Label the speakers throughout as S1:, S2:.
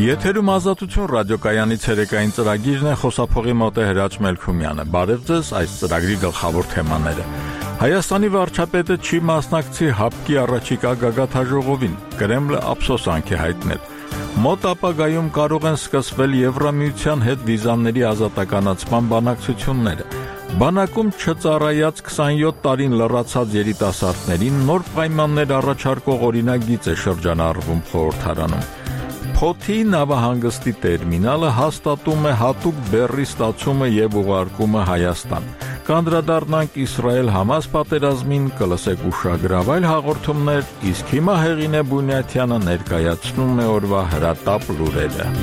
S1: Եթերում ազատություն ռադիոկայանի ցերեկային ծրագիրն է, խոսափողի մոտ է Հրաչ Մելքումյանը։ Բարև ձեզ, այս ծրագրի գլխավոր թեմաները։ Հայաստանի վարչապետը չի մասնակցի ՀԱՊԿ-ի առաջիկա գագաթաժողովին, Կրեմլը ափսոսանք է հայտնել։ Մոտ ապագայում կարող են սկսվել Եվրամիության հետ վիզաների ազատականացման բանակցությունները։ Բանակում չծառայած 27 տարին լռացած երիտասարդներին նոր պայմաններ առաջարկող օրինագիծ է շրջանառվում խորհրդարանում։ Փոթի նավահանգստի տերմինալը հաստատում է հատուկ բեռի ստացումը եւ ուղարկումը Հայաստան։ Կանդրադառնանք Իսրայել-Համաս պատերազմին, կլսեք ուշագրավ այլ հաղորդումներ, իսկ հիմա Հեղինե Բունյաթյանը ներկայացնում է օրվա հրատապ լուրերը։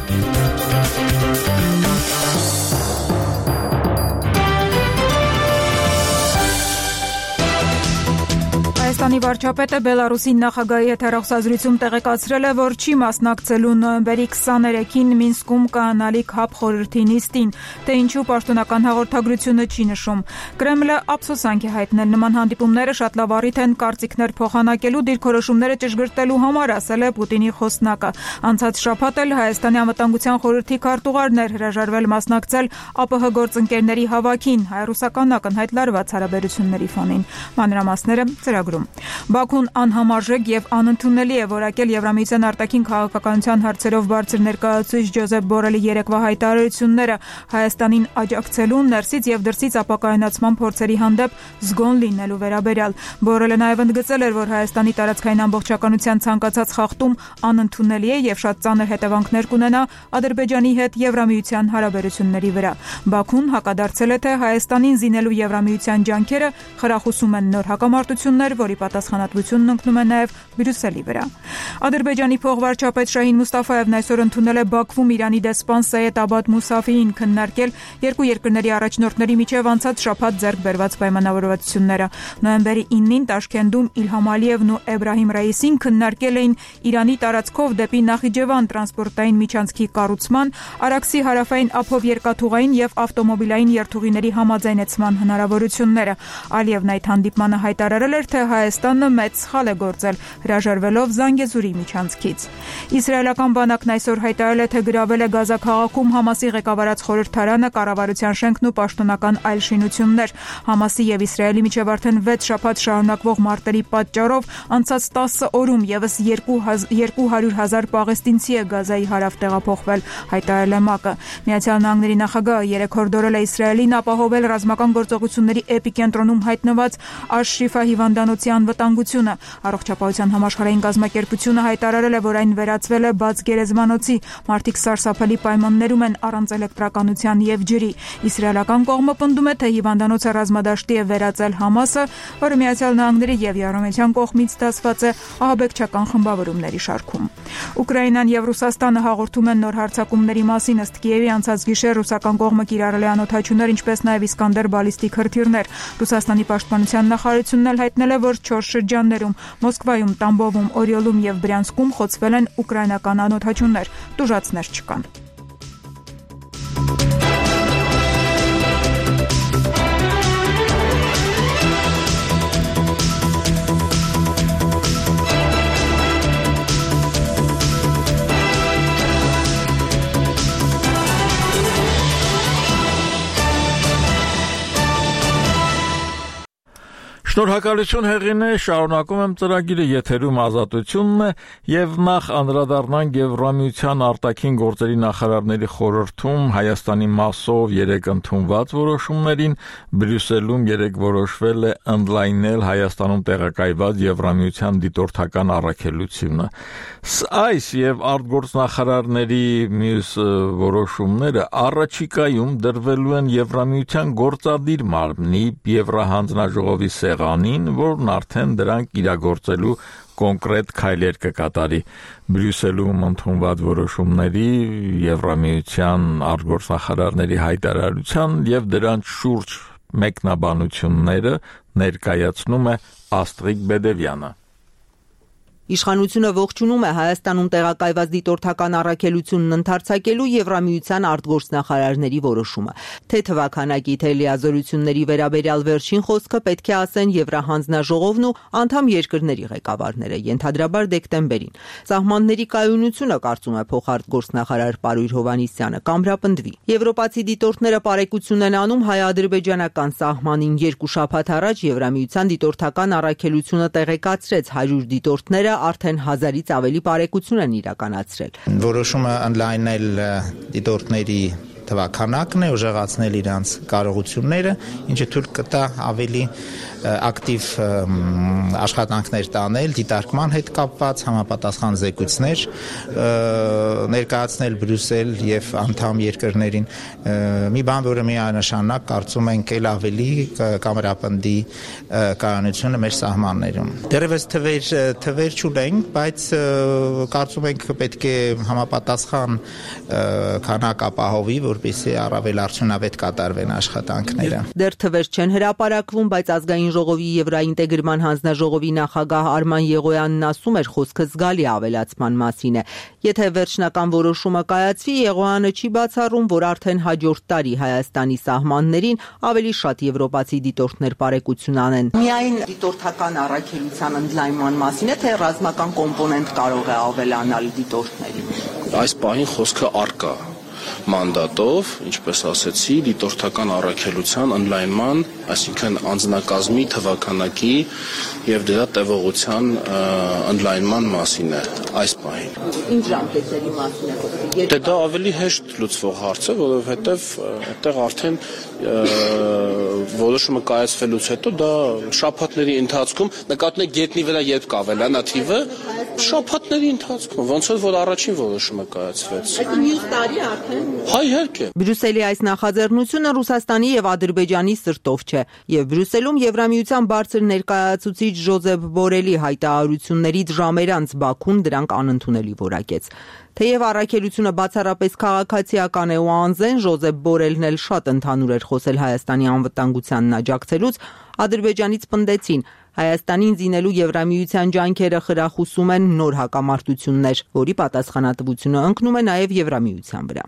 S2: Հայաստանի վարչապետը Բելարուսի նախագահի հետ հեռախոսազրույցում տեղեկացրել է, որ չի մասնակցելու նոյեմբերի 23-ին Մինսկում կայանալիք ՀԱՊԿ խորհրդի նիստին, թե ինչու պաշտոնական հաղորդագրությունը չի նշում։ Կրեմլը ափսոսանք է հայտնել նման հանդիպումները շատ լավ առիթ են կարծիքներ փոխանակելու, դիրքորոշումները ճշգրտելու համար, ասել է Պուտինի խոսնակը։ Անցած շաբաթ էլ Հայաստանի անվտանգության խորհրդի քարտուղարն էր հրաժարվել մասնակցել ԱՊՀ գործընկերների հավաքին հայ-ռուսական ակնհայտ լարված հարաբերությունների ֆոնին։ Մանրամասները ծրագրում։ Բաքուն անհամարժեք եւ անընդունելի է որակել Եվրամիության արտաքին քաղաքականության հարցերով բարձր ներկայացուցիչ Ջոզեփ Բորելի երեկվա հայտարարությունները Հայաստանին աջակցելու, ներսից եւ դրսից ապակայունացման փորձերի հանդեպ զգոն լինելու վերաբերյալ։ Բորելը նաեւ ընդգծել էր, որ Հայաստանի տարածքային ամբողջականության ցանկացած խախտում անընդունելի է եւ շատ ծանր հետևանքներ կունենա Ադրբեջանի հետ Եվրամիության հարաբերությունների վրա։ Բաքուն հակադարձել է, թե Հայաստանին զինելու Եվրամիության ջանքերը խրախուսում են նոր հակամարտություններ, որի պատասխանատվությունն ընկնում է նաև Բրյուսելի վրա։ Ադրբեջանի փոխվարչապետ Շահին Մուստաֆայևն այսօր ընդունել է Բաքվում Իրանի դեսպան Սեյեդ Աբադ Մուսաֆիին քննարկել երկու երկրների առաջնորդների միջև անցած շաբաթ ձեռք բերված պայմանավորվածությունները։ Նոյեմբերի 9-ին Տաշքենտում Իլհամ Ալիևն ու Էբրահիմ Ռայիսին քննարկել էին Իրանի տարածքով դեպի Նախիջևան տրանսպորտային միջանցքի կառուցման, Արաքսի հարավային ափով երկաթուղային եւ ավտոմոբիլային երթուղիների համաձայնեցման հնարավորությունները։ Ալիևն այդ հանդիպմանը հայտարարել էր, թե Հայաստանը մեծ սխալ է գործել, հրաժարվելով Զանգեզուրի միջանցքից։ Իսրայելական բանակն այսօր հայտարարել է, թե գրավել է Գազա քաղաքում Համասի ղեկավարած խորհրդարանը, կառավարության շենքն ու պաշտոնական այլ շինություններ։ Համասի եւ Իսրայելի միջև արդեն 6 շաբաթ շարունակվող մարտերի պատճառով անցած 10 օրում եւս 200,000 պաղեստինցի է Գազայի հարավ տեղափոխվել, հայտարարել է ՄԱԿ-ը։ Միացյալ Նահանգների նախագահը երեկ հորդորել է Իսրայելին ապահովել ռազմական գործողությունների էպիկենտրոնում հայտնված Աշ-Շիֆա հիվանդանոցի անվտանգությունը։ Առողջապահության համաշխարհային կազմակերպությունը հայտարարել է, որ այն վերածվել է բաց գերեզմանոցի։ Մարդիկ սարսափելի պայմաններում են առանց էլեկտրականության եւ ջրի։ Իսրայելական կողմը պնդում է, թե հիվանդանոցը ռազմադաշտի է վերածել Համասը, որը Միացյալ Նահանգների եւ Եվրամիության կողմից դասված է ահաբեկչական խմբավորումների շարքում։ Ուկրաինան եւ Ռուսաստանը հաղորդում են նոր հարձակումների մասին, ըստ Կիևի անցած գիշեր ռուսական կողմը կիրառել է անօդաչուներ, ինչպես նաեւ Իսկանդեր բալիստիկ հրթիռներ։ Ռուսաստանի պաշտպանության նախարարությունն էլ հայտնել է, որ 4 շրջաններում՝ Մոսկվայում, Տամբովում, Օրիոլում եւ Բրյանսկում խոցվել են ուկրաինական անօդաչուներ։ Տուժածներ չկան։
S1: Շնորհակալություն Հեղինե, շարունակում եմ ծրագիրը, եթերում ազատությունն է եւ նախ անդրադառնանք Եվրամիության արտաքին գործերի նախարարների խորհրդում Հայաստանի մասով երեկ ընդունված որոշումներին Բրյուսելում երեկ որոշվել է ընդլայնել Հայաստանում տեղակայված Եվրամիության դիտորդական առաքելությունը։ Այս եւ արտգործնախարարների մյուս որոշումները առաջիկայում դրվելու են Եվրամիության գործադիր մարմնի Եվրահանձնաժողովի սեղանին, որն արդեն դրանք իրագործելու կոնկրետ քայլեր կկատարի։ Բրյուսելում ընդունված որոշումների Եվրամիության արտգործնախարարների հայտարարության եւ դրանց շուրջ մեկնաբանությունները ներկայացնում է Աստրիկ Բեդևյանը։
S3: Իշխանությունը ողջունում է Հայաստանում տեղակայված դիտորդական առաքելությունն ընդարձակելու Եվրամիության արտգործնախարարների որոշումը։ Թե թվաքանակի, թե լիազորությունների վերաբերյալ վերջին խոսքը պետք է ասեն Եվրահանձնաժողովն ու անդամ երկրների ղեկավարները, ենթադրաբար դեկտեմբերին։ Սահմանների կայունությունը, կարծում է փոխարտգործնախարար Պարույր Հովհաննիսյանը, կամրապնդվի։ Եվրոպացի դիտորդները պարեկություն են անում հայ-ադրբեջանական սահմանին 2 շաբաթ առաջ Եվրամիության դիտորդական առաքելությունը տեղեկացրեց 100 դիտորդները արդեն 1000-ից ավելի պարեկություն են իրականացրել։
S4: Որոշումը ընդլայնել դիտորդների թվաքանակն է, ուժեղացնել իրանց կարողությունները, ինչը թույլ կտա ավելի ակտիվ աշխատանքներ տանել, դիտարկման հետ կապված համապատասխան զեկույցներ ներկայացնել Բրյուսել եւ անդամ երկրներին։ Մի բան, որը միանշանակ կարծում ենք էլ ավելի կամրապնդի կայունությունը մեր սահմաններում։ Դեռևս թվեր չունենք, բայց կարծում ենք պետք է համապատասխան քանակ ապահովի, որպեսզի առավել արդյունավետ կատարվեն աշխատանքները։
S3: Դեռ թվեր չեն հրապարակվում, բայց ազգային ժողովի Եվրաինտեգրման հանձնաժողովի նախագահ Արման Եղոյանն ասում էր, խոսքը զգալի ավելացման մասին է։ Եթե վերջնական որոշումը կայացվի, Եղոյանը չի բացառում, որ արդեն հաջորդ տարի Հայաստանի սահմաններին ավելի շատ եվրոպացի դիտորդներ պարեկություն անեն։ Միայն դիտորդական առաքելության ընդլայնման մասին է, թե ռազմական կոմպոնենտ կարող է ավելանալ դիտորդների։
S5: Այս պահին խոսքը առկա մանդատով, ինչպես ասեցի, դիտորդական առաքելության ընդլայնման, այսինքն անձնակազմի թվաքանակի եւ դրա տևողության ընդլայնման մասին է այս պահին։
S3: Ինչ ժամկետերի մասին է խոսքը։
S5: Դե դա ավելի հեշտ լուծվող հարց է, որովհետեւ այդտեղ արդեն որոշումը կայացվելուց հետո դա շաբաթների ընթացքում, նկատում եք գետնի վրա երբ կավելանա թիվը, շաբաթների ընթացքում, ոնց որ առաջին որոշումը կայացվեց։
S3: Այդ մյուս տարի արդեն
S5: Հայհերք է։
S3: Բրյուսելի այս նախաձեռնությունը Ռուսաստանի եւ Ադրբեջանի սրտով չէ, եւ Բրյուսելում Եվրամիության բարձր ներկայացուցիչ Ժոզեփ Բորելի հայտարարություններից ժամեր անց Բաքուն դրանք անընդունելի որակեց։ Թեև առաքելությունը բացառապես քաղաքացիական է ու անզեն, Ժոզեփ Բորելն էլ շատ ընդհանուր էր խոսել Հայաստանի անվտանգությանն աջակցելուց, Ադրբեջանից պնդեցին Հայաստանին զինելու Եվրամիության ջանքերը խրախուսում են նոր հակամարտություններ, որի պատասխանատվությունը ընկնում է նաև Եվրամիության վրա։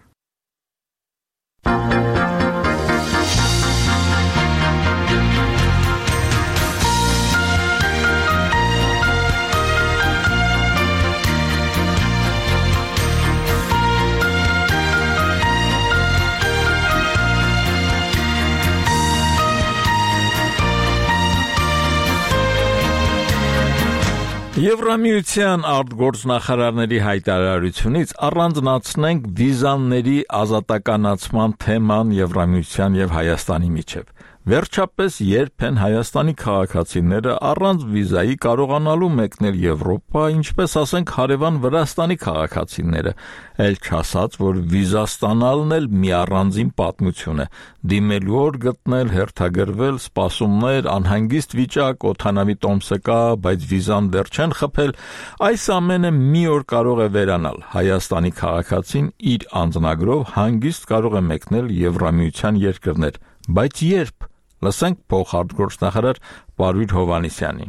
S1: Եվրամիության արտգործնախարարների հայտարարությունից առանձնացնենք վիզաների ազատականացման թեման Եվրամիության եւ Հայաստանի միջև։ Վերջապես երբ են Հայաստանի քաղաքացիները առանց վիզայի կարողանալու մեկնել Եվրոպա, ինչպես ասենք հարևան Վրաստանի քաղաքացիները, ել չասած, որ վիզա ստանալն էլ մի առանձին պատմություն է, դիմելու օր գտնել, հերթագրվել, սպասումներ, անհանգիստ վիճակ, օդանավի տոմսը կա, բայց վիզան դեռ չեն խփել, այս ամենը մի օր կարող է վերանալ, Հայաստանի քաղաքացին իր անձնագրով հանգիստ կարող է մեկնել Եվրամիության երկրներ, բայց երբ Լսենք փոխարտգործնախարար Պարույր Հովհաննիսյանին։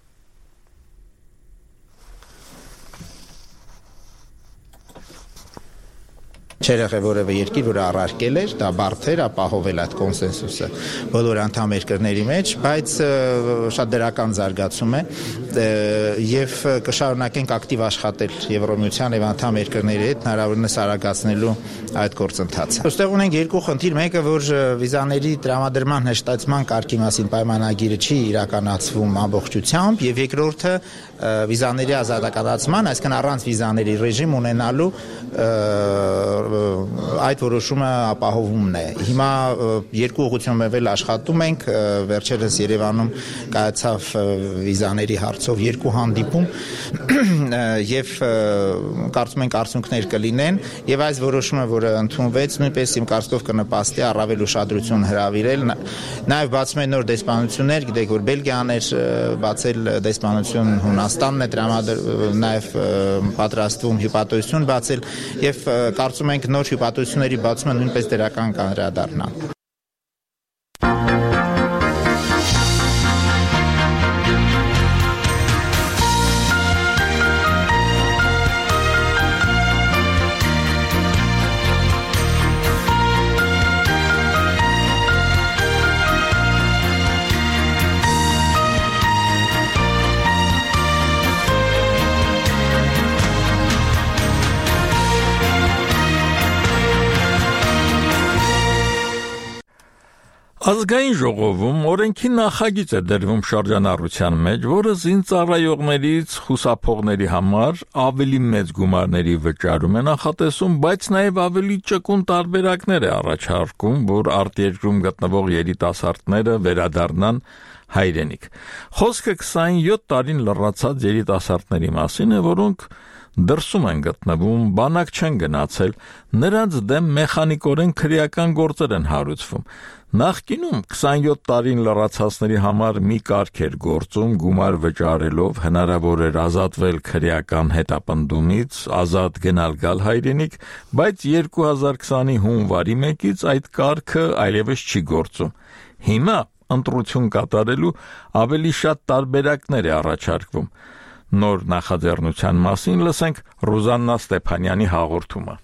S4: Չէր եղել որևէ երկիր, որը առարկել էր, դա բարդ էր ապահովել այդ կոնսենսուսը բոլոր անդամ երկրների մեջ, բայց շատ դրական զարգացում է եւ կշարունակենք ակտիվ աշխատել Եվրոմիության եւ անդամ երկրների հետ հնարավորինս արագացնելու այդ գործընթացը։ Ոստեղ ունենք երկու խնդիր, մեկը որ վիզաների տրամադրման հեշտացման կարգի մասին պայմանագիրը չի իրականացվում ամբողջությամբ եւ երկրորդը վիզաների ազատականացման, այսինքն առանց վիզաների ռեժիմ ունենալու այդ որոշումը ապահովումն է։ Հիմա երկու ուղղությունով էլ աշխատում ենք, վերջերս Երևանում կայացավ վիզաների հարցով երկու հանդիպում եւ կարծում ենք արդյունքներ կլինեն եւ այս որոշումը, որը ընդունվեց, նույնպես իմ կարծիքով կնպաստի առավել ուշադրություն հրավիրել, նաեւ բացում են նոր դեսպանություններ, գիտեք որ Բելգիան էր բացել դեսպանություն, Հունաստանն է նաեւ պատրաստվում հյուպատոսություն բացել եւ կարծում ենք նոր հյուպատոսությունների բացումը նույնպես դրական կանրադառնա։
S1: Ազգային ժողովում օրենքի նախագիծ է դրվում շրջանառության մեջ, որը զինծառայողներից խուսափողների համար ավելի մեծ գումարների վճարում է նախատեսում, բայց նաև ավելի ճկուն տարբերակներ է առաջարկում, որ արտերկրում գտնվող երիտասարդները վերադառնան հայրենիք։ Խոսքը 27 տարին լռացած երիտասարդների մասին է, որոնք դրսում են գտնվում, բանակ չեն գնացել, նրանց դեմ մեխանիկորեն քրեական գործեր են հարուցվում։ Նախկինում 27 տարին լռացածների համար մի կարգ էր գործում, գումար վճարելով հնարավոր էր ազատվել քրեական հետապնդումից, ազատ գնալ-գալ հայրենիք, բայց 2020-ի հունվարի 1-ից այդ կարգը այլևս չի գործում։ Հիմա ընտրություն կատարելու ավելի շատ տարբերակներ է առաջարկվում։ Նոր նախաձեռնության մասին լսենք Ռուզաննա Ստեփանյանի հաղորդումը։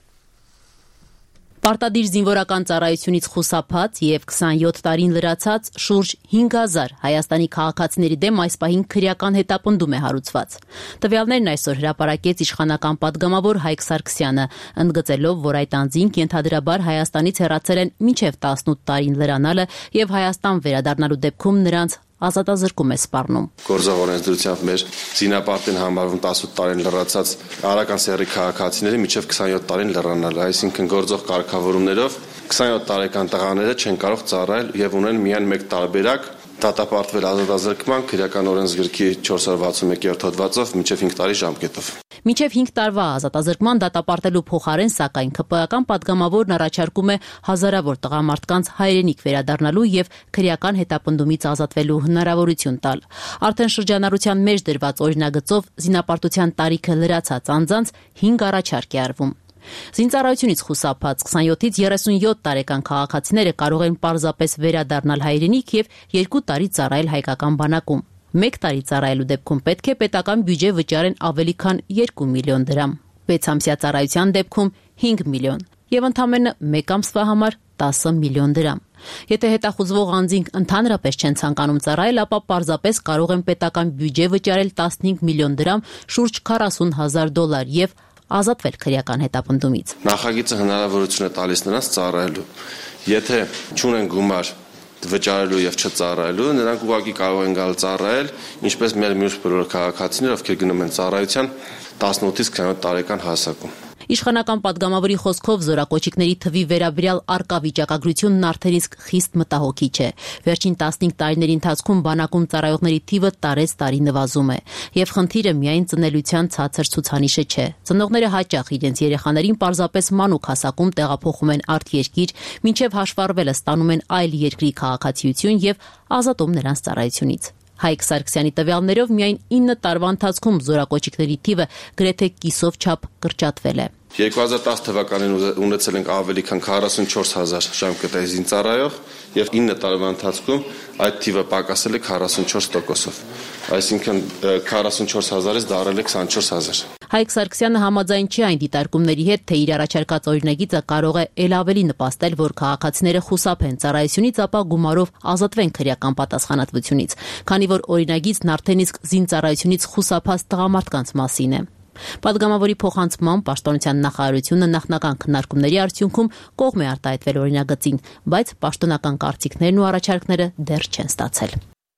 S6: Պարտադիր զինվորական ծառայությունից խուսափած եւ 27 տարին լրացած շուրջ 5000 Հայաստանի քաղաքացիների դեմ այս պահին քրեական հետապնդում է հարուցված։ Տվյալներն այսօր հրապարակեց իշխանական падգամավոր Հայկ Սարգսյանը, ընդգծելով, որ այդ անձինք ենթադրաբար Հայաստանից հեռացել են մինչև 18 տարին լրանալը եւ Հայաստան վերադառնալու դեպքում նրանց ազատազրկում է սպառնում։
S7: Գործող օրենսդրությամբ մեր զինապարտին համարվում 18 տարին լրացած արական սեռի քաղաքացիների մինչև 27 տարին լրանալը, այսինքն գործող կարգավորումներով 27 տարեկան տղաները չեն կարող ծառայել եւ ունեն միայն մեկ տարբերակ՝ դատապարտվել ազատազրկման քրեական օրենսգրքի 461-րդ հոդվածով մինչև 5 տարի ժամկետով։
S6: Մինչև 5 տարվա ազատազրկման դատապարտելու փոխարեն, սակայն ԿՊ-ական падգամավորն առաջարկում է հազարավոր տղամարդկանց հայրենիք վերադառնալու եւ քրեական հետապնդումից ազատվելու հնարավորություն տալ։ Արդեն շրջանառության մեջ դրված օրինագծով զինապարտության տարիքը լրացած անձանց 5 առաջարկ է արվում։ Զինծառայությունից խուսափած 27-ից 37 տարեկան քաղաքացիները կարող են պարզապես վերադառնալ հայրենիք եւ 2 տարի ծառայել հայկական բանակում։ 1 տարի ծառայելու դեպքում պետք է պետական բյուջե վճարեն ավելի քան 2 միլիոն դրամ, 6 ամսյա ծառայության դեպքում 5 միլիոն եւ ընդամենը 1 ամսվա համար 10 միլիոն դրամ։ Եթե հետախուզվող անձինք ընդհանրապես չեն ցանկանում ծառայել, ապա պարզապես կարող են պետական բյուջե վճարել 15 միլիոն դրամ, շուրջ $40,000 եւ ազատվել քրեական հետապնդումից։
S7: Նախագիծը հնարավորություն է տալիս նրանց ծառայելու։ Եթե չունեն գումար վճարելու եւ չծառայելու, նրանք ուղղակի կարող են գալ ծառայել, ինչպես մեր մյուս բոլոր քաղաքացիները, ովքեր գնում են ծառայության 18-ից 27 տարեկան հասակում։
S6: Իշխանական падգամավորի խոսքով զորակոչիկների թվի վերաբերյալ առկա վիճակագրությունն արդեն իսկ խիստ մտահոգիչ է։ Վերջին 15 տարիների ընթացքում բանակում ծառայողների թիվը տարեց տարի նվազում է, եւ խնդիրը միայն ծնելիության ցածր ցուցանիշը չէ։ Ծնողները հաճախ իրենց երեխաներին պարզապես մանուկ հասակում տեղափոխում են արտերկիր, մինչև հաշվառվելը ստանում են այլ երկրի քաղաքացիություն եւ ազատում նրանց ծառայությունից։ Հայկ Սարգսյանի տվյալներով միայն 9 տարվա ընթացքում զորակոչիկների թիվը գրեթե կիսով չափ կրճատվել է։
S7: 2010 թվականին ունեցել ենք ավելի քան 44,000 ժամկետային զինծառայող եւ 9 տարվա ընթացքում այդ թիվը պակասել է 44%-ով։ Այսինքն 44,000-ից դառել է 24,000։
S6: Հայկ Սարգսյանը համաձայն չի այն դիտարկումների հետ, թե իր առաջարկած օրինագիծը կարող է ել ավելի նպաստել, որ քաղաքացիները խուսափեն ծառայությունից, ապա գումարով ազատվեն քրեական պատասխանատվությունից, քանի որ օրինագիծն արդեն իսկ զինծառայությունից խուսափած տղամարդկանց մասին է։ Падգամավորի փոխանցման պաշտպանության նախարարությունը նախնական քննարկումների արդյունքում կողմ է արտահայտվել օրինագծին, բայց պաշտոնական կարծիքներն ու առաջարկները դեռ չեն ստացել։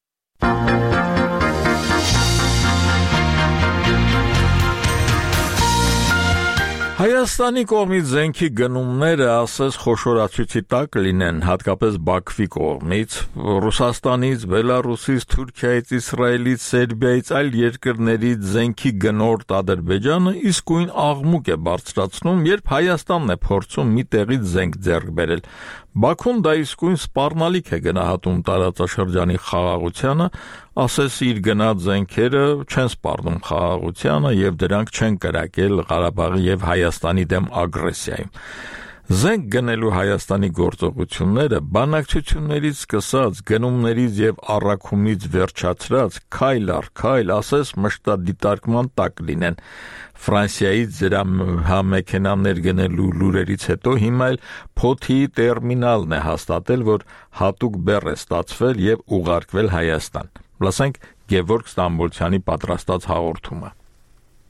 S1: Հայաստանի կողմից զենքի գնումները ասես խոշորացույցի տակ լինեն, հատկապես Բաքվի կողմից, Ռուսաստանից, Բելարուսից, Թուրքիայից, Իսրայելից, Սերբիայից, այլ երկրներից զենքի գնորդ Ադրբեջանը իսկույն աղմուկ է բարձրացնում, երբ Հայաստանն է փորձում մի տեղից զենք ձեռք բերել։ Բաքուն դա իսկույն սպառնալիք է գնահատում տարածաշրջանի խաղաղությանը, ասես իր գնած զենքերը չեն սպառնում խաղաղությանը եւ դրանք չեն կրակել Ղարաբաղի եւ Հայաստանի դեմ ագրեսիայում։ Զենք գնելու Հայաստանի գործողությունները բանակցություններից սկսած, գնումներից եւ առաքումից վերջացրած քայլ առ քայլ, ասես մշտադիտարկման տակ լինեն։ Ֆրանսիայից զրահամեքենաներ գնելու լուրերից հետո հիմա էլ Փոթի տերմինալն է հաստատել, որ հատուկ բեռ է ստացվել եւ ուղարկվել Հայաստան։ Լսենք Գևորգ Ստամբոլցյանի պատրաստած հաղորդումը։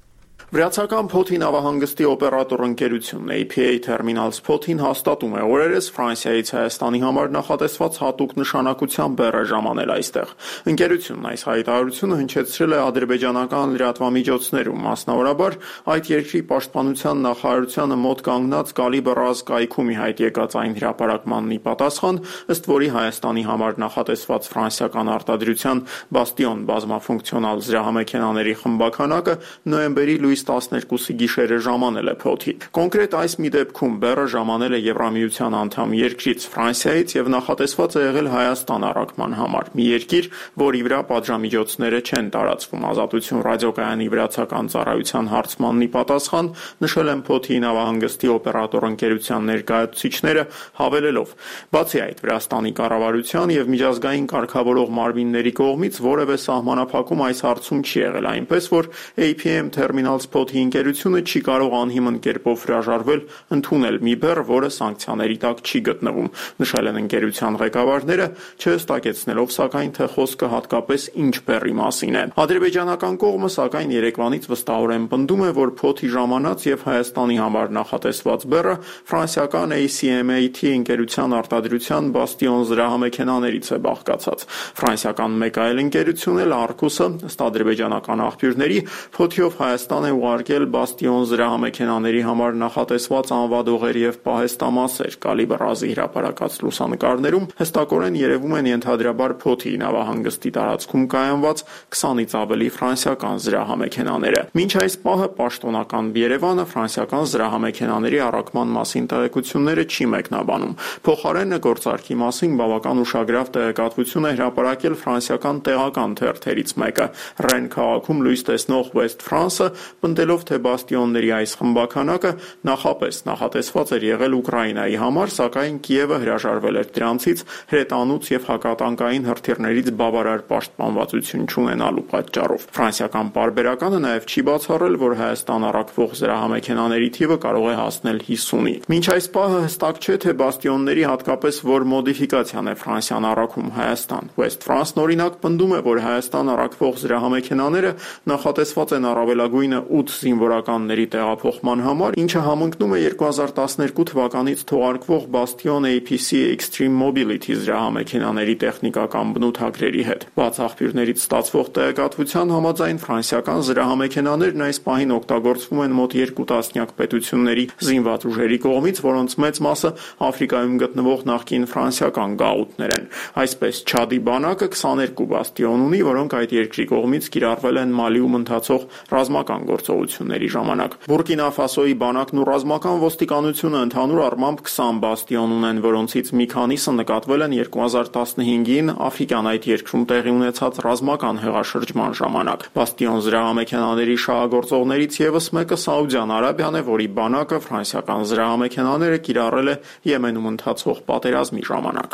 S8: Վրացական Փոթի նավահանգստի օպերատոր ընկերությունն APA Terminals Փոթին հաստատում է օրերս Ֆրանսիայից Հայաստանի համար նախատեսված հատուկ նշանակության բեռ է ժամանել այստեղ։ Ընկերությունն այս հայտարարությունը հնչեցրել է ադրբեջանական լրատվամիջոցներում, մասնավորաբար այդ երկրի պաշտպանության նախարարությանը մոտ կանգնած Կալիբր կայքում ի հայտ եկած այն հրապարակմանն ի պատասխան, ըստ որի Հայաստանի համար նախատեսված ֆրանսիական արտադրության Բաստիոն բազմաֆունկցիոնալ զրահամեքենաների խմբաքանակը նոյեմբերի լույս 12-ի գիշերը ժամանել է Փոթի։ Կոնկրետ այս մի դեպքում բեռը ժամանել է Եվրամիության անդամ երկրից Ֆրանսիայից եւ նախատեսված է եղել Հայաստան առաքման համար։ Մի երկիր, որի վրա պատժամիջոցները չեն տարածվում։ Ազատություն ռադիոկայանի վրացական ծառայության հարցմանն ի պատասխան նշել են Փոթի նավահանգստի օպերատոր ընկերության ներկայացուցիչները, հավելելով. Բացի այդ, Վրաստանի կառավարության եւ միջազգային կարգավորող մարմինների կողմից որևէ սահմանափակում այս հարցում չի եղել, այնպես որ APM Terminals Փոթի ընկերությունը չի կարող անհիմն կերպով հրաժարվել ընդունել մի բեռ, որը սանկցիաների տակ չի գտնվում, նշել են ընկերության ղեկավարները, չհստակեցնելով սակայն թե խոսքը հատկապես ինչ բեռի մասին է։ Ադրբեջանական կողմը սակայն երեկվանից վստահորեն պնդում է, որ Փոթի ժամանած եւ Հայաստանի համար նախատեսված բեռը ֆրանսիական ACMAT ընկերության արտադրության Բաստիոն զրահամեքենաներից է բաղկացած։ Ֆրանսիական մեկ այլ ընկերություն էլ Arcus-ը, ըստ ադրբեջանական աղբյուրների, Փոթիով Հայաստան է ուղարկել Բաստիոն զրահամեքենաների համար նախատեսված անվադողեր եւ պահեստամասեր։ Կալիբր հրապարակած լուսանկարներում հստակորեն երևում են ենթադրաբար Փոթի նավահանգստի տարածքում կայանված 20-ից ավելի ֆրանսիական զրահամեքենաները։ Մինչ այս պահը պաշտոնական Երևանը ֆրանսիական զրահամեքենաների առաքման մասին տեղեկությունները չի մեկնաբանում։ Փոխարենը գործարքի մասին բավական ուշագրավ տեղեկատվություն է հրապարակել ֆրանսիական տեղական թերթերից մեկը։ Ռեն քաղաքում լույս տեսնող West France-ը պնդելով, թե Բաստիոնների այս խմբաքանակը նախապես նախատեսված էր եղել Ուկրաինայի համար, սակայն Կիևը հրաժարվել էր դրանցից հրետանուց եւ հակատանկային հրթիռներից բավարար պաշտպանվածություն չունենալու պատճառով։ Ֆրանսիական պարբերականը նաեւ չի բացառել, որ Հայաստան առաքվող զրահամեքենաների թիվը կարող է հասնել 50-ի։ Մինչ այս պահը հստակ չէ, թե Բաստիոնների հատկապես որ մոդիֆիկացիան է Ֆրանսիան առաքում Հայաստան։ West France-ն օրինակ պնդում է, որ Հայաստան առաքվող զրահամեքենաները նախատեսված են առավելագույնը 8 զինվորականների տեղափոխման համար, ինչը համընկնում է 2012 թվականից թողարկվող Bastion APC Extreme Mobility զրահամեքենաների տեխնիկական բնութագրերի հետ։ Բաց աղբյուրներից ստացվող տեղեկատվության համաձայն ֆրանսիական զրահամեքենաներն այս պահին օգտագործվում են մոտ 2 տասնյակ պետությունների զինված ուժերի կողմից, որոնց մեծ մասը Աֆրիկայում գտնվող նախկին ֆրանսիական գաղութներ են։ Այսպես Չադի բանակը 22 Bastion ունի, որոնք այդ երկրի կողմից կիրառվել են Մալիում ընթացող ռազմական գործողությունների ժամանակ։ Բուրկինա Ֆասոյի բանակն ու ռազմական ոստիկանությունը ընդհանուր առմամբ 20 Bastion ունեն, որոնցից մի քանիսը նկատվել են 2015-ին Աֆրիկյան այդ երկրում տեղի ունեցած ռազմական հեղաշրջման ժամանակ։ Bastion զրահամեքենաների շահագործողներից ևս մեկը Սաուդյան Արաբիան է, որի բանակը ֆրանսիական զրահամեքենաները կիրառել է Եմենում ընթացող պատերազմի ժամանակ։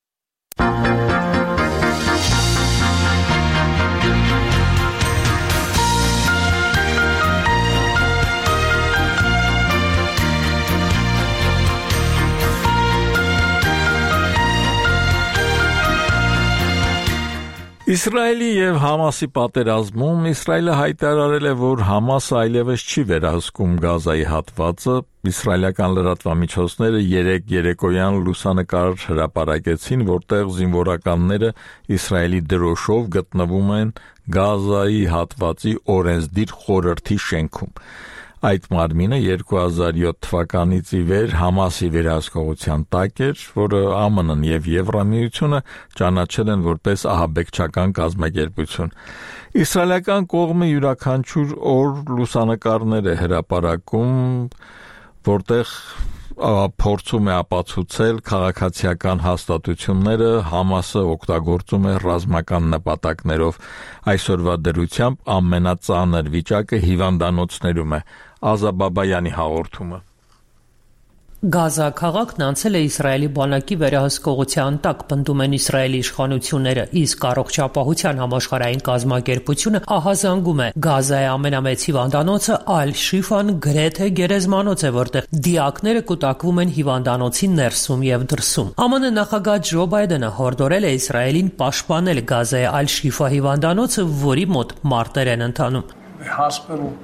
S1: Իսրայելի եւ Համասի պատերազմում Իսրայելը հայտարարել է, որ Համասը այլևս չի վերահսկում Գազայի հատվածը։ Իսրայելական լրատվամիջոցները երեկոյան լուսանկար հրապարակեցին, որտեղ զինվորականները Իսրայելի դրոշով գտնվում են Գազայի հատվածի օրենսդիր խորհրդի շենքում։ Այդ մարմինը 2007 թվականից ի վեր Համասի վերահսկողության տակ էր, որը ԱՄՆ-ն եւ Եվրամիությունը ճանաչել են որպես ահաբեկչական կազմակերպություն։ Իսրայելական կողմը յուրաքանչյուր օր լուսանկարներ է հրապարակում, որտեղ փորձում է ապացուցել քաղաքացիական հաստատությունները Համասը օգտագործում է ռազմական նպատակներով։ Այսօրվա դրությամբ ամենածանր վիճակը հիվանդանոցներում է։ Ազա Բաբայանի հաղորդումը։
S9: Գազա քաղաքն անցել է Իսրայելի բանակի վերահսկողության տակ, պնդում են Իսրայելի իշխանությունները, իսկ առողջապահության համաշխարհային կազմակերպությունը ահազանգում է Գազայի ամենամեծ հիվանդանոցը Ալ-Շիֆան գրեթե գերեզմանոց է, որտեղ դիակները կուտակվում են հիվանդանոցի ներսում եւ դրսում։ ԱՄՆ նախագահ Ջո Բայդենը հորդորել է Իսրայելին պաշտպանել Գազայի Ալ-Շիֆա հիվանդանոցը, որի մոտ մարտեր են ընթանում։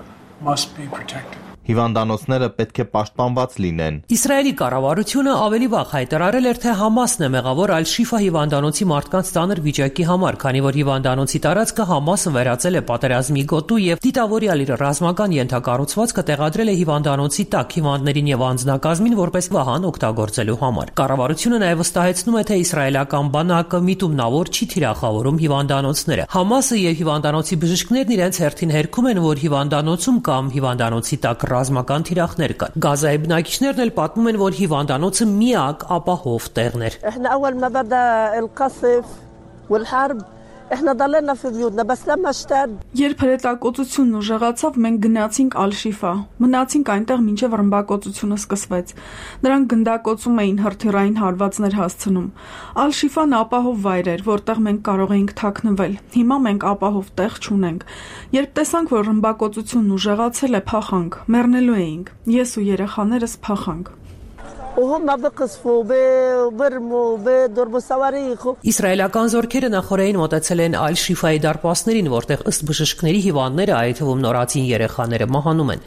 S10: must be protected.
S11: Հիվանդանոցները պետք է պաշտպանված լինեն։
S9: Իսրայելի կառավարությունը ավելի վաղ հայտարարել էր, թե Համասն է մեղավոր Ալ-Շիֆա հիվանդանոցի մարդկանց ծանր վիճակի համար, քանի որ հիվանդանոցի տարածքը Համասը վերածել է պատերազմի գոտու եւ դիտավորյալ իր ռազմական ենթակառուցվածքը տեղադրել է հիվանդանոցի տակ հիվանդներին եւ անձնակազմին որպես վահան օգտագործելու համար։ Կառավարությունը նաեւ վստահեցնում է, թե իսրայելական բանակը միտումնավոր չի թիրախավորում հիվանդանոցները։ Համասը եւ հիվանդանոցի բժիշկներն իրենց հերթին հերքում են, որ հիվանդանոցում կամ հիվանդանոցի տակ ռազմական թիրախներ կան։ Գազայի բնակիչներն էլ պատմում են, որ հիվանդանոցը միակ ապահով տեղն էր։
S12: Երբ հրետակոծությունն ուժեղացավ, մենք գնացինք Ալ-Շիֆա, մնացինք այնտեղ մինչև ռմբակոծությունը սկսվեց։ Նրանք գնդակոծում էին հրթիռային հարվածներ հասցնում։ Ալ-Շիֆան ապահով վայր էր, որտեղ մենք կարող էինք թաքնվել։ Հիմա մենք ապահով տեղ չունենք։ Երբ տեսանք, որ ռմբակոծությունն ուժեղացել է, փախանք։ Մեռնելու էինք։ Ես ու երեխաներս փախանք։
S9: Իսրայելական զորքերը նախորդին մոտեցել են Ալ-Շիֆայի դարպասներին, որտեղ ըստ բժիշկների հիվանդները, այդ թվում նորածին երեխաները մահանում են։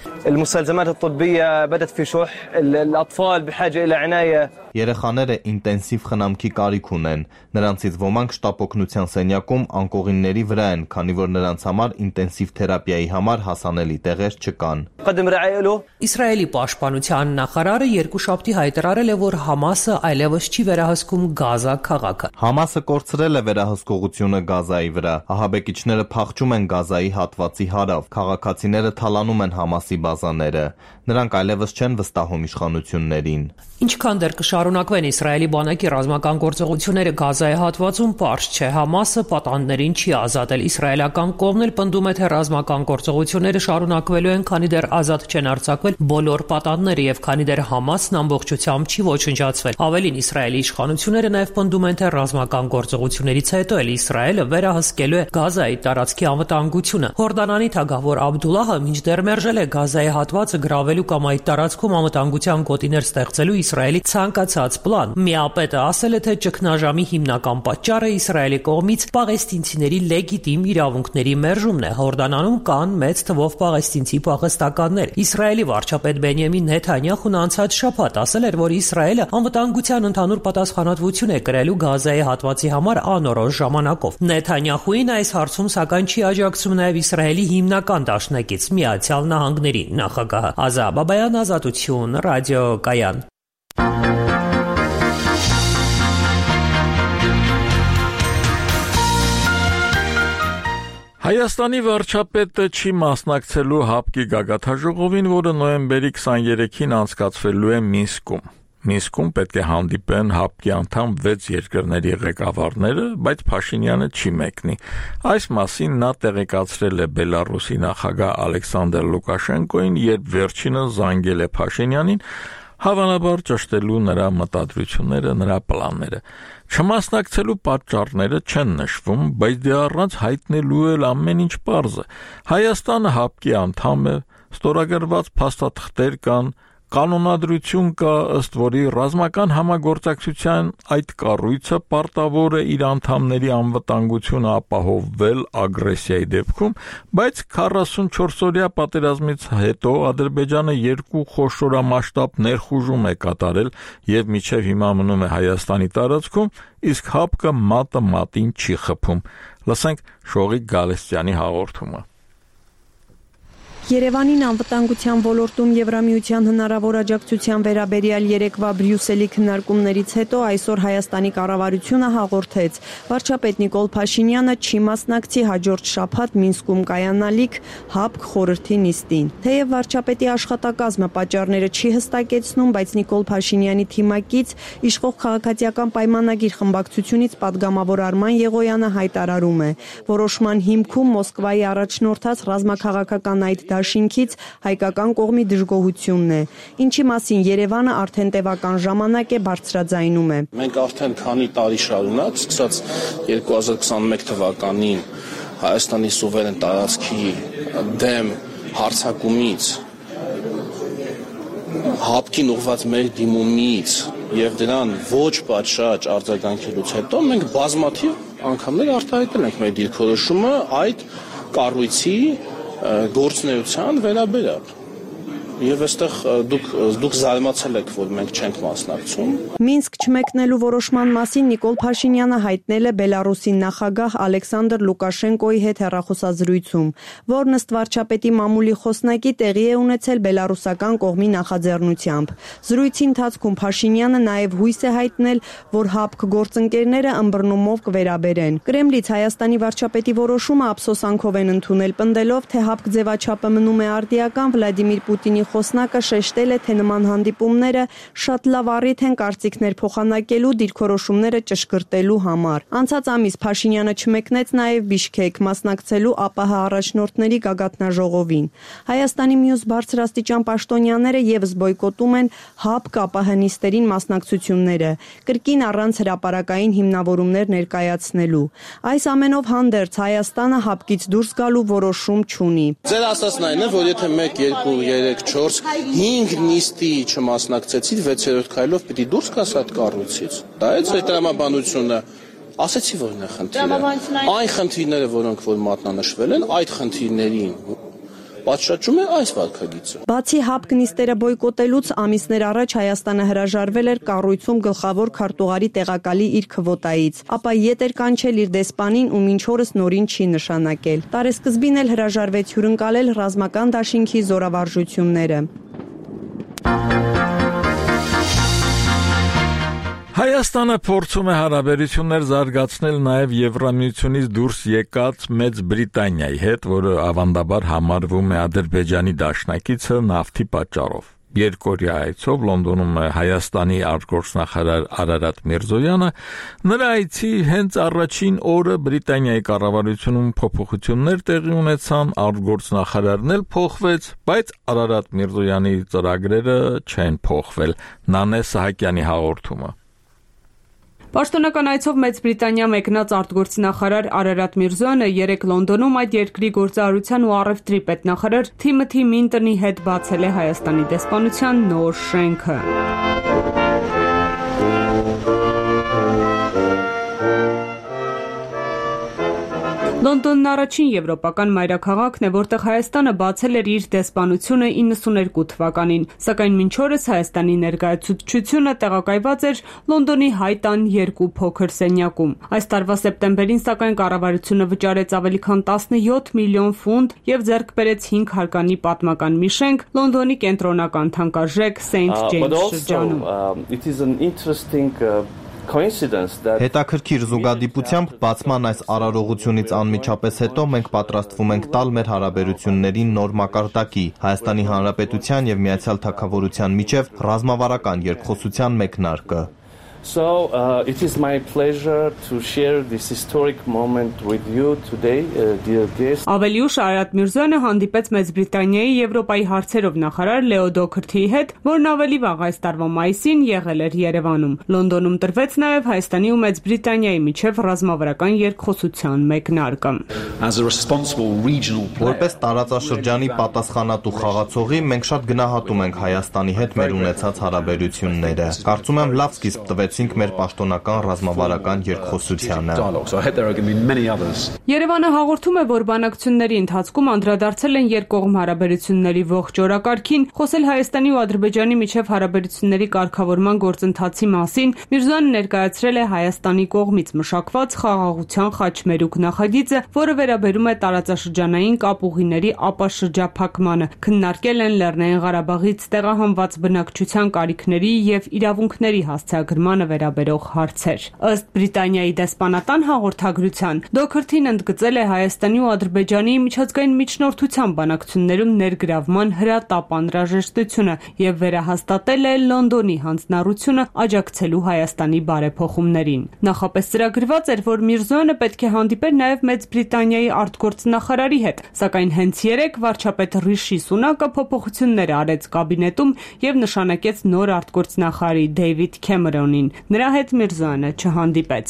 S11: Երեխաները ինտենսիվ խնամքի կարիք ունեն։ Նրանցից ոմանք շտապօգնության սենյակում անկողինների վրա են, քանի որ նրանց համար ինտենսիվ թերապիայի համար հասանելի տեղեր չկան։
S9: Իսրայելի պաշտպանության նախարարը երկուշաբթի հայտարարել է, որ Համասը այլևս չի վերահսկում Գազա քաղաքը։
S11: Համասը կորցրել է վերահսկողությունը Գազայի վրա։ Ահաբեկիչները փախչում են Գազայի հատվածի հարավ։ Քաղաքացիները թալանում են Համասի բազաները։ Նրանք այլևս չեն վստահում իշխանություններին։
S9: Ինչքան դեռ կշարունակվեն Իսրայելի բանակի ռազմական գործողությունները Գազայի հատվածում, պարզ չէ։ Համասը պատանդներին չի ազատել։ Իսրայելական կողմն էլ պնդում է, թե ռազմական գործողությունները շարունակվելու են, քանի դեռ ազատ չեն արձակվել բոլոր պատանդները եւ քանի դեռ Համասն ամբողջությամբ չի ոչնչացվել։ Ավելին, Իսրայելի իշխանությունները նաեւ պնդում են, թե ռազմական գործողություններից հետո էլ Իսրայելը վերահսկելու է Գազայի տարածքի անվտանգությունը։ Հորդանանի թագավոր Աբդուլլահը մինչդեռ մերժել է Գազայի հատվածը գրավելու կամ այդ տարածքում անվտանգության գոտիներ ստեղծելու Իսրայելի ցանկացած պլան։ Միապետը ասել է, թե ճգնաժամի հիմնական պատճառը Իսրայելի կողմից պաղեստինցիների լեգիտիմ իրավունքների մերժումն է։ Հորդանանում կան մեծ թվով պաղեստինցի փախստականներ։ Իսրայելի վարչապետ Բենյամին Նեթանյախուն անցած շաբաթ ասել էր, որ Իսրայելը անվտանգության ընդհանուր պատասխանատվություն է կրելու Գազայի հատվածի համար անորոշ ժամանակով։ Նեթանյախուին այս հարցում սակայն չի աջակցում նաև Իսրայելի հիմնական դաշնակից Միացյալ Նահանգների նախագահը։ Ազա Բաբայան, Ազատություն, ռադիոկայան։
S1: Հայաստանի վարչապետը չի մասնակցելու ՀԱՊԿ-ի գագաթաժողովին, որը նոյեմբերի 23-ին անցկացվելու է Մինսկում։ Մինսկում պետք է հանդիպեն ՀԱՊԿ-ի անդամ 6 երկրների ղեկավարները, բայց Փաշինյանը չի մեկնի։ Այս մասին նա տեղեկացրել է Բելարուսի նախագահ Ալեքսանդր Լուկաշենկոին, երբ վերջինս զանգել է Փաշինյանին, հավանաբար ճշտելու նրա մտադրությունները, նրա պլանները։ Չմասնակցելու պատճառները չեն նշվում, բայց դե առանց հայտնելու էլ ամեն ինչ պարզ է։ Հայաստանը ՀԱՊԿ-ի անդամ է, ստորագրված փաստաթղթեր կան, կանոնադրություն կա, ըստ որի ռազմական համագործակցության այդ կառույցը պարտավոր է իր անդամների անվտանգությունը ապահովել ագրեսիայի դեպքում, բայց 44-օրյա պատերազմից հետո Ադրբեջանը 2 խոշորամասշտաբ ներխուժում է կատարել եւ մինչեւ հիմա մնում է Հայաստանի տարածքում, իսկ ՀԱՊԿ-ը մատը մատին չի խփում։ Լսենք Շողիկ Գալստյանի հաղորդումը։
S13: Երևանին անվտանգության ոլորտում Եվրամիության հնարավոր աջակցության վերաբերյալ երեկվա Բրյուսելի քննարկումներից հետո այսօր Հայաստանի կառավարությունը հաղորդեց. վարչապետ Նիկոլ Փաշինյանը չի մասնակցի հաջորդ շաբաթ Մինսկում կայանալիք ՀԱՊԿ խորհրդի նիստին։ Թեև վարչապետի աշխատակազմը պատճառները չի հստակեցնում, բայց Նիկոլ Փաշինյանի թիմակից իշխող քաղաքացիական պայմանագիր խմբակցությունից падգամավոր Արման Եղոյանը հայտարարում է. որոշման հիմքում Մոսկվայի առաջնորդած ռազմաքաղաքական այդ դաշինքից հայկական կողմի դժգոհությունն է, ինչի մասին Երևանը արդեն տևական ժամանակ է բարձրաձայնում է։
S5: Մենք արդեն քանի տարի շարունակ, սկսած 2021 թվականին Հայաստանի սուվերեն տարածքի դեմ հարձակումից, ՀԱՊԿ-ին ուղղված մեր դիմումից եւ դրան ոչ պատշաճ արձագանքելուց հետո մենք բազմաթիվ անգամներ արտահայտել ենք մեր դիրքորոշումը այդ կառույցի գործնեության վերաբերյալ։ Եվ այստեղ դուք զարմացել եք, որ մենք չենք մասնակցում։
S13: Մինսկ չմեկնելու որոշման մասին Նիկոլ Փաշինյանը հայտնել է Բելարուսի նախագահ Ալեքսանդր Լուկաշենկոյի հետ հեռախոսազրույցում, որն ըստ վարչապետի մամուլի խոսնակի տեղի է ունեցել բելարուսական կողմի նախաձեռնությամբ։ Զրույցի ընթացքում Փաշինյանը նաև հույս է հայտնել, որ ՀԱՊԿ գործընկերները ըմբռնումով կվերաբերեն։ Կրեմլից Հայաստանի վարչապետի որոշումը ափսոսանքով են ընդունել, պնդելով, թե ՀԱՊԿ ձևաչափը մնում է արդիական Վլադիմիր Պուտինի խոսնակը շեշտել է, թե նման հանդիպումները շատ լավ առիթ են կարծիքներ փոխանակելու, դիրքորոշումները ճշգրտելու համար։ Անցած ամիս Փաշինյանը չմեկնեց նաև Բիշքեկ մասնակցելու ԱՊՀ առաջնորդների գագաթնաժողովին։ Հայաստանի մյուս բարձրաստիճան պաշտոնյաները եւս բոյկոտում են ՀԱՊԿ ԱՊՀ նիստերին մասնակցությունները, կրկին առանց հրապարակային հիմնավորումներ ներկայացնելու։ Այս ամենով հանդերձ Հայաստանը ՀԱՊԿ-ից դուրս գալու որոշում չունի։
S5: Ձեր ասածն այն է, որ եթե 1, 2, 3, 4, 5 նիստի չմասնակցեցիք, 6-րդ քայլով պիտի դուրս գաս այդ կառույցից։ Դա է ձեր տրամաբանությունը։ Ասեցի, որն է խնդիրը։ Այն խնդիրները, որոնք որ մատնանշվել են, այդ խնդիրներին պատշաճում է այս վարքագիծը։
S13: Բացի ՀԱՊԿ նիստերը բոյկոտելուց ամիսներ առաջ Հայաստանը հրաժարվել էր կառույցում գլխավոր քարտուղարի տեղակալի իր քվոտայից, ապա ետ էր կանչել իր դեսպանին ու մինչ օրս նորին չի նշանակել։ Տարեսկզբին էլ հրաժարվեց հյուրընկալել ռազմական դաշինքի զորավարժությունները։
S1: Հայաստանը փորձում է հարաբերություններ զարգացնել նաև Եվրամիությունից դուրս եկած Մեծ Բրիտանիայի հետ, որը ավանդաբար համարվում է Ադրբեջանի դաշնակիցը նավթի պատճառով։ Երկօրյա այցով Լոնդոնում է Հայաստանի արտգործնախարար Արարատ Միրզոյանը, նրա այցի հենց առաջին օրը Բրիտանիայի կառավարությունում փոփոխություններ տեղի ունեցան, արտգործնախարարն էլ փոխվեց, բայց Արարատ Միրզոյանի ծրագրերը չեն փոխվել։ Նանե Սահակյանի հաղորդումը։
S10: Պաշտոնական այցով Մեծ Բրիտանիա մեկնած արտգործնախարար Արարատ Միրզոյանը երեկ Լոնդոնում այդ երկրի գործարարության ու առևտրի պետնախարար Թիմոթի Մինտոնի հետ բացել է Հայաստանի դեսպանության նոր շենքը։ Լոնդոնն առաջին եվրոպական մայրաքաղաքն է, որտեղ Հայաստանը բացել էր իր դեսպանությունը 92 թվականին, սակայն մինչ օրս Հայաստանի ներկայացուցչությունը տեղակայված էր Լոնդոնի Հայտան 2 փոքր սենյակում։ Այս տարվա սեպտեմբերին սակայն կառավարությունը վճարեց ավելի քան 17 միլիոն ֆունտ եւ ձեռք բերեց 5 հարկանի պատմական մի շենք Լոնդոնի կենտրոնական թանկարժեք Սեյնթ Ջեյմս շրջանում։
S11: Հետաքրքիր զուգադիպությամբ բացման այս արարողությունից անմիջապես հետո մենք պատրաստվում ենք տալ մեր հարաբերություններին նոր մակարդակի Հայաստանի Հանրապետության եւ Միացյալ Թագավորության միջև ռազմավարական երկխոսության մեկնարկը։
S14: So it is my pleasure to share this historic moment with you today, dear guests.
S10: Ավելի ուշ Արարատ Միրզոյանը հանդիպեց Մեծ Բրիտանիայի Եվրոպայի հարցերով նախարար Լեո Դոքրթիի հետ, որն ավելի վաղ այս տարվա մայիսին եղել էր Երևանում։ Լոնդոնում տրվեց նաև Հայաստանի ու Մեծ Բրիտանիայի միջև ռազմավարական երկխոսության մեկնարկը։
S11: Որպես տարածաշրջանի պատասխանատու խաղացողի մենք շատ գնահատում ենք Հայաստանի հետ մեր ունեցած հարաբերությունները։ Կարծում եմ լավ սկիզբ տվեցինք մեր պաշտոնական ռազմավարական երկխոսությանը։
S10: Երևանը հաղորդում է, որ բանակցությունների ընթացքում անդրադարձել են երկկողմ հարաբերությունների ողջ օրակարգին, խոսել Հայաստանի ու Ադրբեջանի միջև հարաբերությունների կարգավորման գործընթացի մասին, Միրզոյանը ներկայացրել է Հայաստանի կողմից մշակված խաղաղության խաչմերուկ նախագիծը, որը վերաբերում է տարածաշրջանային կապուղիների ապաշրջափակմանը, քննարկել են Լեռնային Ղարաբաղից տեղահանված բնակչության կարիքների եւ իրավունքների հասցեագրմանը վերաբերող հարցեր։ Ըստ Բրիտանիայի դեսպանատան հաղորդագրության, Դոքրթին ընդգծել է Հայաստանի ու Ադրբեջանի միջազգային միջնորդության բանակցություններում ներգրավման հրատապ անհրաժեշտությունը եւ վերահաստատել է Լոնդոնի հանձնառությունը աջակցելու Հայաստանի բարեփոխումներին։ Նախապես ծրագրված էր, որ Միրզոյանը պետք է հանդիպեր նաեւ Մեծ Բրիտանիայի արտգործնախարարի հետ, սակայն հենց երեկ վարչապետ Ռիշի Սունակը փոփոխություններ արեց կաբինետում եւ նշանակեց նոր արտգործնախարարի Դեյվիդ Քեմերոնին։ Նրա հետ Միրզոյանը չհանդիպեց։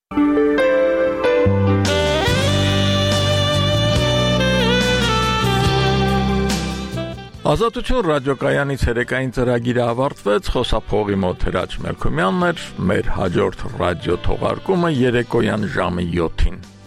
S1: Ազատություն ռադիոկայանի ցերեկային ծրագիրը ավարտվեց, խոսափողի մոտ Հրաչ Մելքումյանն էր, մեր հաջորդ ռադիո թողարկումը երեկոյան ժամը 7-ին։